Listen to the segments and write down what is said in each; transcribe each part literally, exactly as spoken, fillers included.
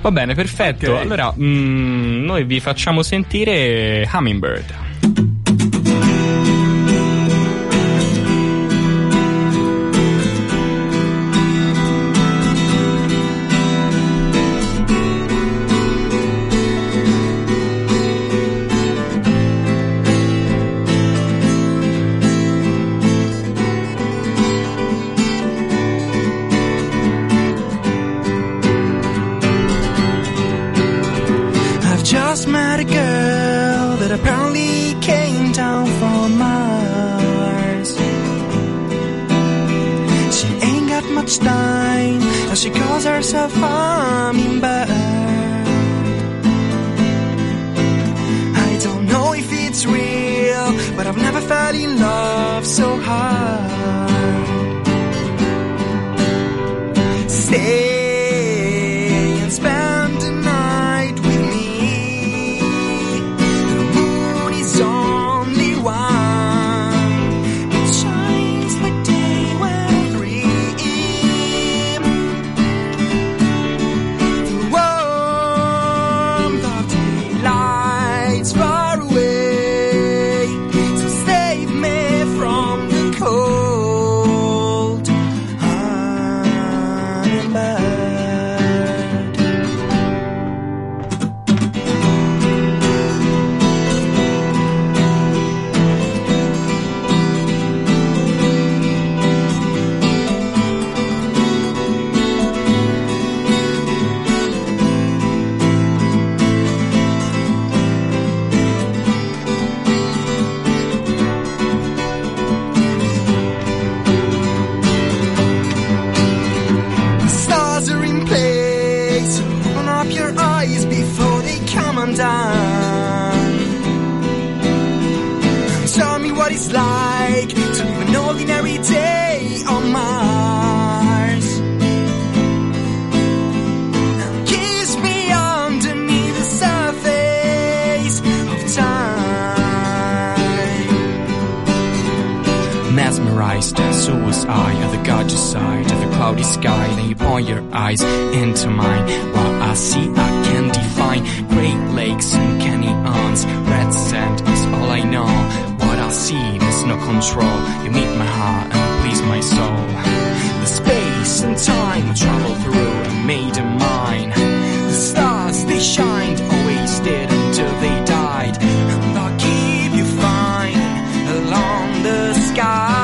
Va bene, perfetto. Okay. Allora, mm, noi vi facciamo sentire Hummingbird. Just met a girl that apparently came down from Mars. She ain't got much time, and she calls herself Hummingbird. I don't know if it's real, but I've never fell in love so hard. Stay and spend the night with me. Only one, it shines like day when free. The warmth of daylight's far away, so save me from the cold. Hummingbird. Tell me what it's like to live an ordinary day on Mars, and kiss me underneath the surface of time. Mesmerized, so was I, at the gorgeous side of the cloudy sky. Then you point your eyes into mine, while I see I can define Great Lakes and canyons. Red sand is all I know. What I see, there's no control. You meet my heart and please my soul. The space and time I travel through and made them mine. The stars, they shined, always did until they died. And I'll keep you fine along the sky.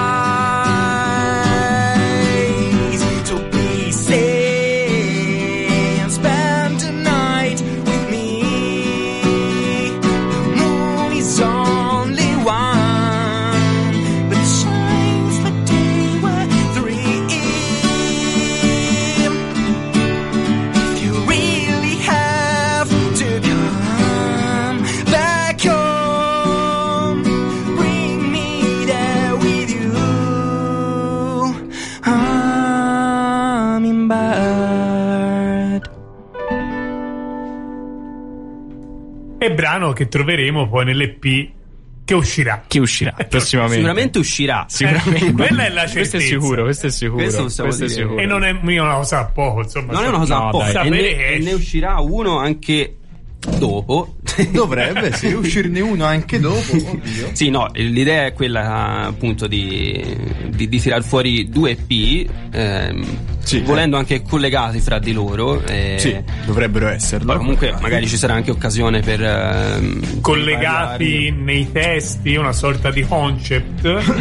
E brano che troveremo poi nell'E P che uscirà. Che uscirà prossimamente. Sicuramente uscirà. Sicuramente. Eh, quella è la certezza. Questo è sicuro, questo è sicuro. Questo Questo, questo è sicuro. E non è una cosa a poco, insomma. Non è una cosa no, a poco. dai. E, ne, Sapere e ne uscirà uno anche dopo. Dovrebbe sì, uscirne uno anche dopo. Oddio. Sì, no, l'idea è quella appunto di, di, di tirar fuori due E P, ehm, sì, volendo eh. anche collegati fra di loro. E Sì, dovrebbero esserlo. comunque magari ci sarà anche occasione per ehm, collegati parlare. nei testi, una sorta di concept.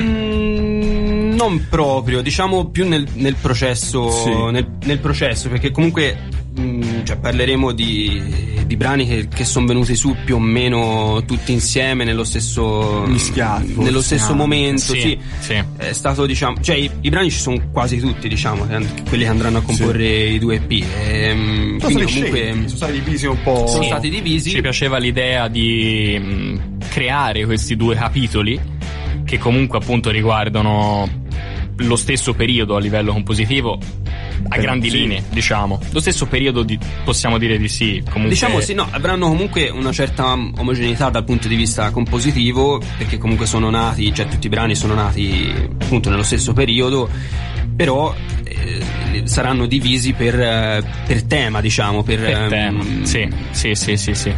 Mm, non proprio, diciamo più nel, nel processo, Sì. nel, nel processo, perché comunque mm, cioè, parleremo di, di brani che, che sono venuti su più o meno tutti insieme nello stesso Mischiati, forse, nello stesso anche. momento. Sì, Sì, sì. è stato, diciamo, cioè i, i brani ci sono quasi tutti, diciamo, quelli che andranno a comporre i due E P. E, Sono quindi stati comunque scelti, sono stati divisi un po'. sono Sì. stati divisi. Ci piaceva l'idea di mh, creare questi due capitoli che comunque appunto riguardano lo stesso periodo a livello compositivo, a Eh, grandi sì. linee, diciamo. Lo stesso periodo di, possiamo dire di sì. Comunque, Diciamo sì, no, avranno comunque una certa omogeneità dal punto di vista compositivo, perché comunque sono nati, cioè tutti i brani sono nati appunto nello stesso periodo, però eh, saranno divisi per, per tema, diciamo, per, per um, tema. Sì, sì, sì, sì, sì.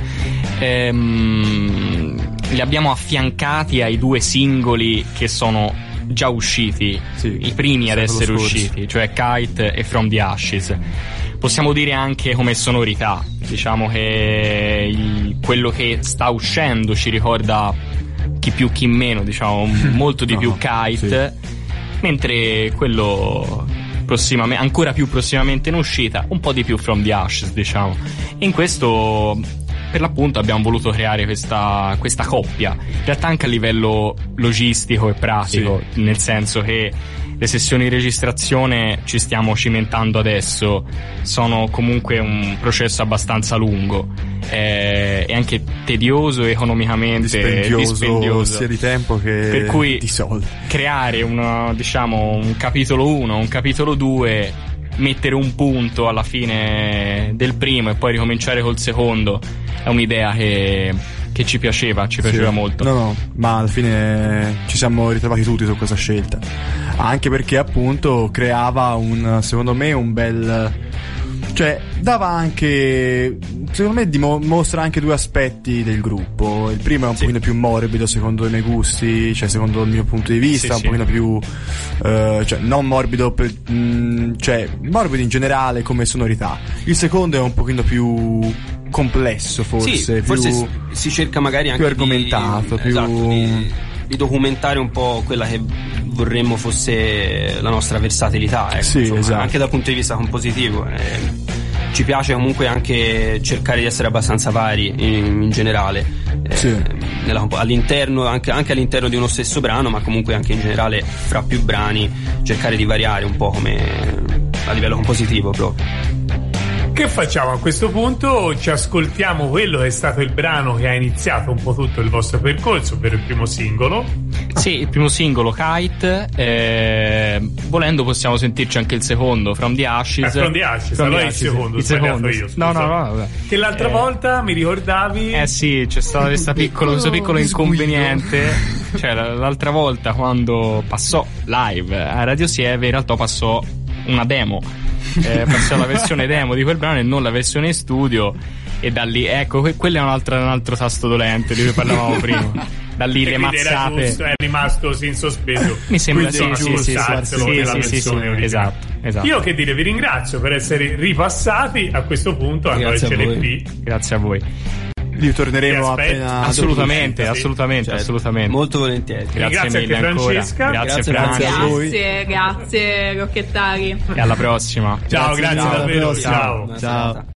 Ehm, li abbiamo affiancati ai due singoli che sono già usciti, sì, i primi ad essere scorso. usciti, cioè Kite e From the Ashes. Possiamo dire anche come sonorità, diciamo che il, quello che sta uscendo ci ricorda chi più chi meno, diciamo molto di no, più Kite, sì. Mentre quello prossimamente, ancora più prossimamente in uscita, un po' di più From the Ashes, diciamo. E in questo, per l'appunto, abbiamo voluto creare questa, questa coppia, in realtà anche a livello logistico e pratico, sì. Nel senso che le sessioni di registrazione ci stiamo cimentando adesso, sono comunque un processo abbastanza lungo, eh, e anche tedioso economicamente, dispendioso, dispendioso sia di tempo che per cui di soldi. Creare una, diciamo, un capitolo uno, un capitolo due, mettere un punto alla fine del primo e poi ricominciare col secondo è un'idea che, che ci piaceva, ci piaceva sì. molto. No, no, ma alla fine ci siamo ritrovati tutti su questa scelta, anche perché appunto creava un, secondo me, un bel, cioè dava anche, secondo me dimostra anche due aspetti del gruppo. Il primo è un sì. pochino più morbido secondo i miei gusti, cioè secondo il mio punto di vista, sì, un sì. pochino più uh, cioè non morbido per, mh, cioè morbido in generale come sonorità. Il secondo è un pochino più complesso, forse, sì, più, forse si cerca magari anche più argomentato, di, più esatto, di, di documentare un po' quella che vorremmo fosse la nostra versatilità, ecco, sì, insomma, esatto. Anche dal punto di vista compositivo. Eh, ci piace comunque anche cercare di essere abbastanza vari in, in generale, eh, sì. nella, all'interno, anche, anche all'interno di uno stesso brano, ma comunque anche in generale fra più brani, cercare di variare un po' come a livello compositivo proprio. Che facciamo a questo punto? Ci ascoltiamo quello che è stato il brano che ha iniziato un po' tutto il vostro percorso, per il primo singolo. Sì, il primo singolo, Kite. Eh, volendo possiamo sentirci anche il secondo, From the Ashes. Eh, From the Ashes, From allora the il Ashes. secondo, il secondo. io, scusa. No, no, no, vabbè. Che l'altra eh, volta mi ricordavi. Eh sì, c'è stato questo piccolo, questo piccolo inconveniente. Cioè, l'altra volta quando passò live a Radio Sieve, in realtà passò una demo. Eh, passò la versione demo di quel brano e non la versione studio, e da lì, ecco, que- quello è un altro, un altro tasto dolente di cui parlavamo prima. Da lì le mazzate. Giusto, è rimasto così in sospeso. Mi sembra quindi sì, sì, sì, sì, sì, sì, sì, sì, esatto, esatto. Io che dire, vi ringrazio per essere ripassati a questo punto a Noise L P. Grazie a voi. Ritorneremo appena. Assolutamente, assolutamente, certo, assolutamente. Molto volentieri. Grazie mille anche ancora. Francesca. Grazie, grazie, grazie a voi. Grazie, grazie Rocchettari. E alla prossima. Ciao, grazie, grazie ciao, davvero. ciao. Ciao. Ciao.